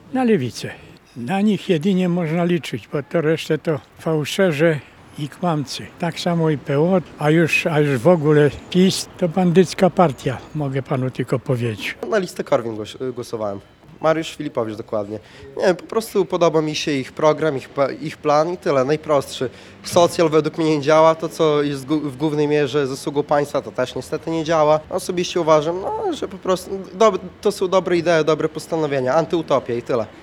Na lewicę. Na nich jedynie można liczyć, bo to resztę to fałszerze i kłamcy. Tak samo i PO, a już w ogóle PiS to bandycka partia, mogę panu tylko powiedzieć. Na listę Korwin głosowałem. Mariusz Filipowicz dokładnie. Nie, po prostu podoba mi się ich program, ich plan i tyle, najprostszy. Socjal według mnie nie działa, to co jest w głównej mierze zasługą państwa, to też niestety nie działa. Osobiście uważam, że po prostu to są dobre idee, dobre postanowienia, antyutopia i tyle.